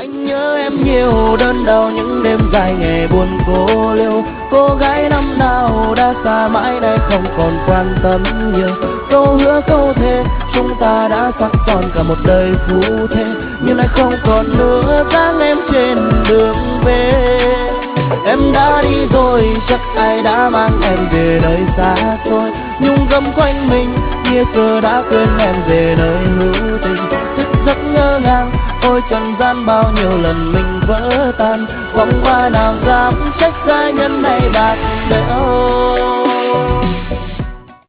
Anh nhớ em nhiều, đơn đau những đêm dài ngày buồn cô liêu. Cô gái năm nào đã xa mãi nay không còn quan tâm nhiều. Câu hứa câu thề chúng ta đã sắc son cả một đời phú thế, nhưng nay không còn nữa dáng em trên đường về. Em đã đi rồi, chắc ai đã mang em về nơi xa xôi. Nhung gấm quanh mình, nghĩa cờ đã quên em về nơi hữu tình. Thức giấc ngỡ ngàng, ôi trần gian bao nhiêu lần mình vỡ tan. Vòng qua nào dám trách gia nhân này bạc bẽo.